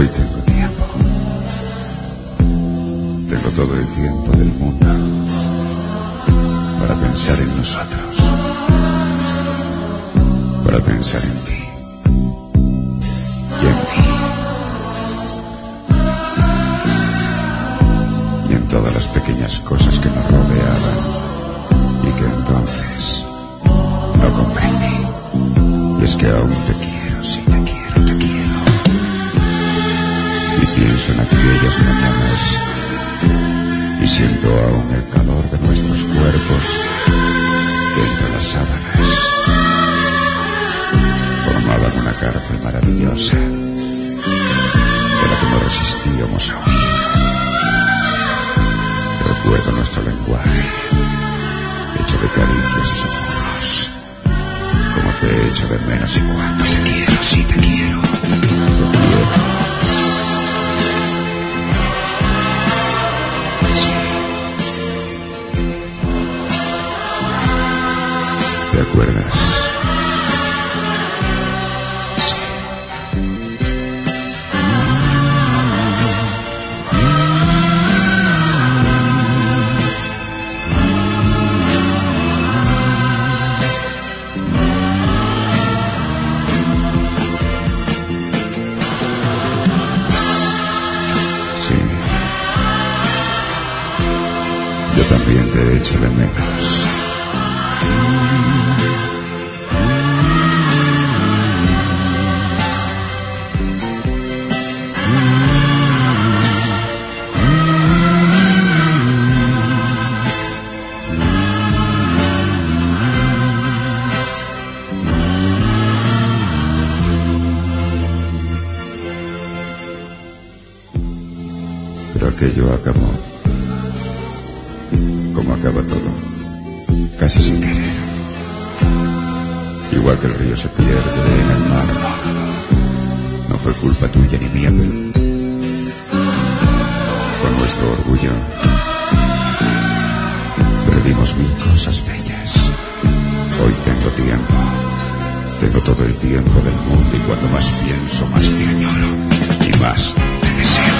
Hoy tengo tiempo. Tengo todo el tiempo del mundo para pensar en nosotros, para pensar en ti y en mí y en todas las pequeñas cosas que nos rodeaban y que entonces no comprendí. Y es que aún te quiero, sí te quiero, te quiero. Y pienso en aquellas mañanas y siento aún el calor de nuestros cuerpos que entre las sábanas formaban una cárcel maravillosa de la que no resistíamos a huir. Recuerdo nuestro lenguaje hecho de caricias y susurros, como te he hecho de menos y cuánto te quiero, sí te quiero, te quiero. ¿Te acuerdas? Sí. Sí. Yo también te he hecho de menos. Pero aquello acabó, como acaba todo, casi sin querer. Igual que el río se pierde en el mar. No fue culpa tuya ni mía, pero con nuestro orgullo perdimos mil cosas bellas. Hoy tengo tiempo, tengo todo el tiempo del mundo, y cuando más pienso, más te añoro y más te deseo.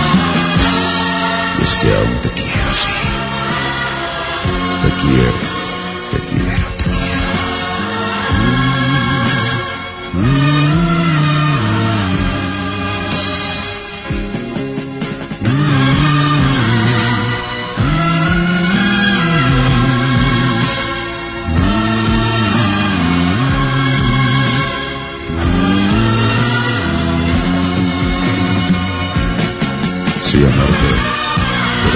Es que aún te quiero, sí. Te quiero, te quiero, te quiero. Sí, amarte. Pero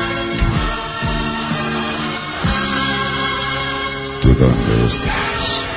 tú, ¿dónde estás?